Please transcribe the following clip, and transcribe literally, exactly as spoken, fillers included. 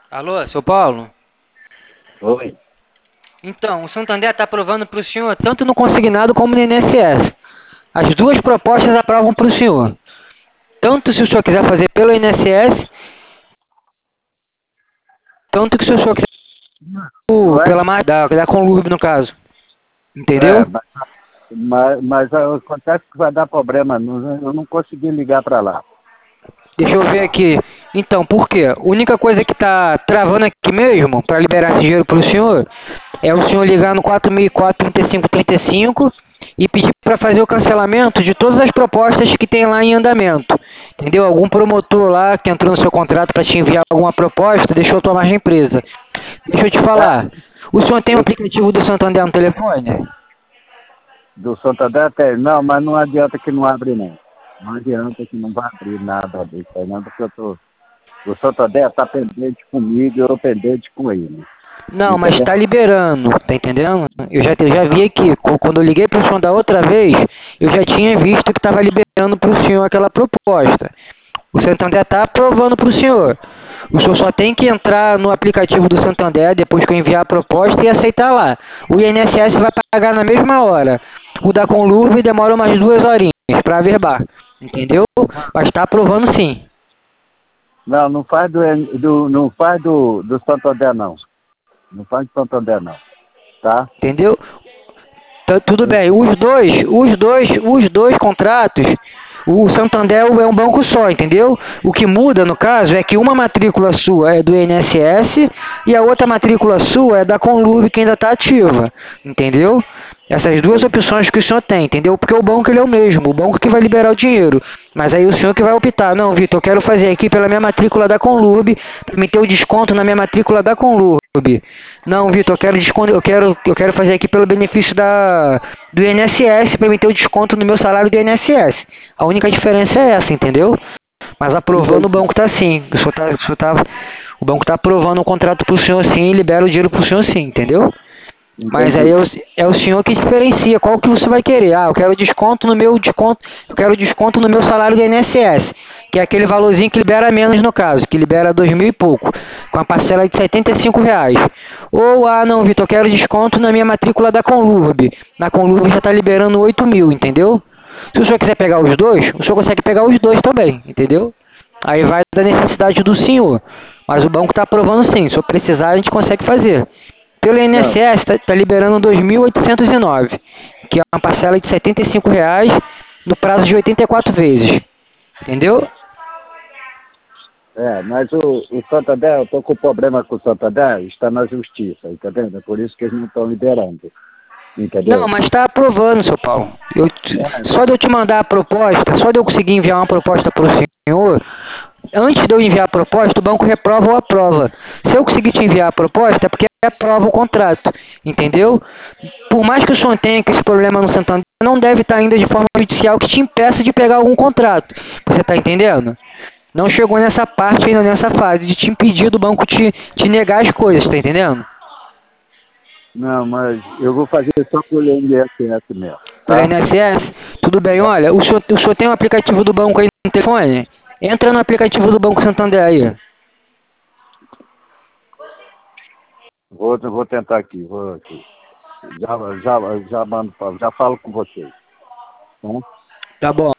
Alô, seu Paulo? Oi. Então, o Santander está aprovando para o senhor tanto no consignado como no I N S S. As duas propostas aprovam para o senhor. Tanto se o senhor quiser fazer pelo I N S S, tanto que se o senhor quiser Não o- é? pela mais da, da Conlurb, no caso. É, Entendeu? mas, mas, mas ah, acontece que vai dar problema. não- Eu não consegui ligar para lá. Deixa eu ver aqui. Então, por quê? A única coisa que está travando aqui mesmo, para liberar esse dinheiro para o senhor, é o senhor ligar no quatro mil e quatro, trinta e cinco, trinta e cinco e pedir para fazer o cancelamento de todas as propostas que tem lá em andamento. Entendeu? Algum promotor lá que entrou no seu contrato para te enviar alguma proposta, deixou tua margem presa. Deixa eu te É, falar. O senhor tem o eu, aplicativo do Santander no telefone? do Santander tem. Não, mas não adianta que não abre, não. Não adianta que não vai abrir nada disso aí, não, porque eu tô, o Santander está pendente comigo e eu pendente com ele. Não, mas Entendeu? está liberando, tá entendendo? Eu já, eu já vi aqui, co- quando eu liguei para o senhor da outra vez, eu já tinha visto que estava liberando para o senhor aquela proposta. O Santander está aprovando para o senhor. O senhor só tem que entrar no aplicativo do Santander, depois que eu enviar a proposta, e aceitar lá. O I N S S vai pagar na mesma hora. O da Conlurb demora umas duas horinhas para averbar, entendeu? Mas está aprovando sim, Não, não faz do, do, não faz do, do Santander, não. Não faz do Santander, não. Tá? entendeu? Tá, tudo bem. Os dois, os dois, os dois contratos, o Santander é um banco só, entendeu? O que muda, no caso, é que uma matrícula sua é do I N S S e a outra matrícula sua é da Conlurb que ainda está ativa, entendeu? Essas duas opções que o senhor tem, entendeu? Porque o banco ele é o mesmo, o banco que vai liberar o dinheiro. Mas aí o senhor que vai optar, não, Vitor, eu quero fazer aqui pela minha matrícula da Conlurb, para me ter o desconto na minha matrícula da Conlurb. Não, Vitor, eu quero desconto, eu quero, eu quero fazer aqui pelo benefício da, do I N S S para me ter o desconto no meu salário do I N S S. A única diferença é essa, entendeu? Mas aprovando o Entendi. banco tá sim. O, senhor tá, o, senhor tá, o banco tá aprovando o contrato pro senhor sim e libera o dinheiro pro senhor sim, entendeu? Mas aí é Entendi. o, é o senhor que diferencia qual que você vai querer. Ah, eu quero desconto no meu desconto, eu quero desconto no meu salário do I N S S, que é aquele valorzinho que libera menos no caso, que libera dois mil e pouco, com a parcela de setenta e cinco reais. Ou, ah não, Vitor, eu quero desconto na minha matrícula da Conlurb. Na Conlurb já está liberando oito mil, entendeu? Se o senhor quiser pegar os dois, o senhor consegue pegar os dois também, entendeu? Aí vai da necessidade do senhor. Mas o banco está aprovando sim, se eu precisar a gente consegue fazer. Pelo Não, I N S S está liberando dois mil oitocentos e nove, que é uma parcela de setenta e cinco reais no prazo de oitenta e quatro vezes. Entendeu? é, mas o, o Santander, eu estou com problema com o Santander, está na justiça, entendeu? É por isso que eles não estão liberando, Não, entendeu? mas está aprovando, seu Paulo. Eu te- É, só de eu te mandar a proposta, só de eu conseguir enviar uma proposta para o senhor, antes de eu enviar a proposta, o banco reprova ou aprova. Se eu conseguir te enviar a proposta, é porque aprova o contrato, entendeu? Por mais que o senhor tenha esse problema no Santander, não deve estar ainda de forma judicial que te impeça de pegar algum contrato. Você está entendendo? Não chegou nessa parte ainda, nessa fase, de te impedir do banco te, te negar as coisas, tá entendendo? não, mas eu vou fazer só por I N S S mesmo, Pelo tá? I N S S? Tudo bem, olha, o senhor, o senhor tem um aplicativo do banco aí no telefone? Entra no aplicativo do Banco Santander aí. Vou, vou tentar aqui, vou aqui. Já, já, já, mando, pra- já falo com vocês, tá? Tá bom.